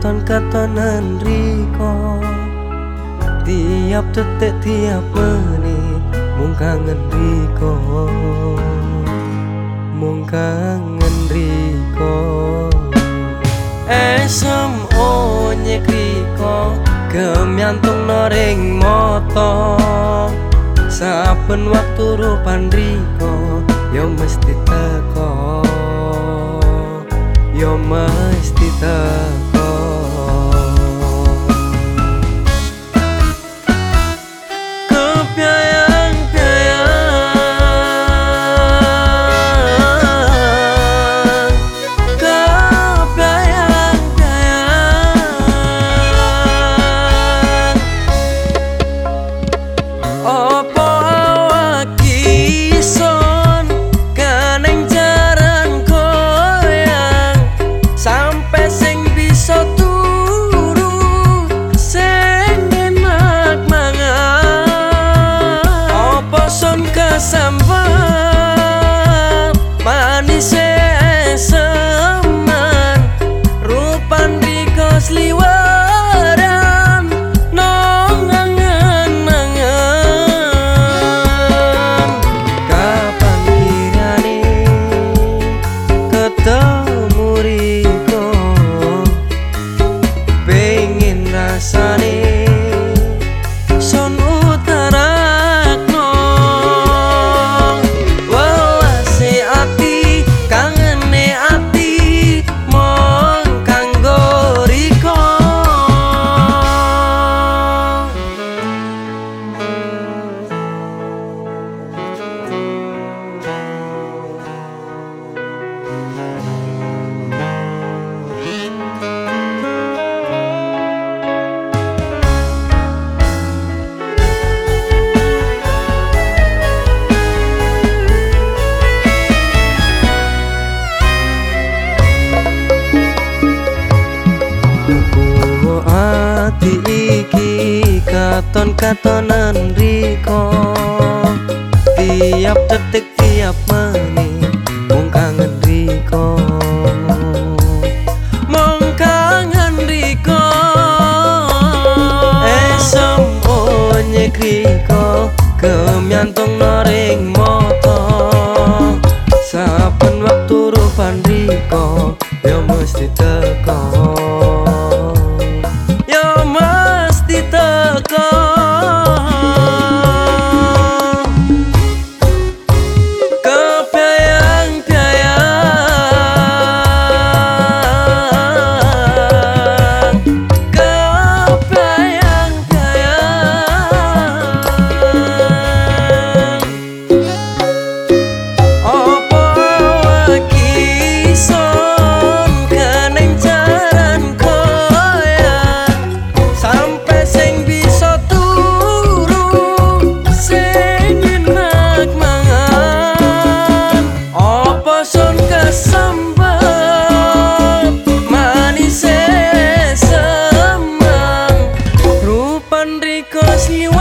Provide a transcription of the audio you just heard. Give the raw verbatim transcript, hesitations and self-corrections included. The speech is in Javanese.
katon-katonan riko, tiap detik tiap menit mung kangen riko, mung kangen riko. Esem onyek riko gemyantung noring moto, saben waktu rupan riko yo mesti teko, yo mesti teko. Sambal manis eseman, rupan riko sliweran nong angen-angen. Kapan kirane ketemu riko, pengen rasane son utara. Ati iki katon-katonan riko, tiap detik tiap menit mung kangen riko, mung kangen riko. Esem onyek riko gemyantung noring moto, saben waktu rupan riko yo mesti teko, manis eseman, rupan riko sliweran.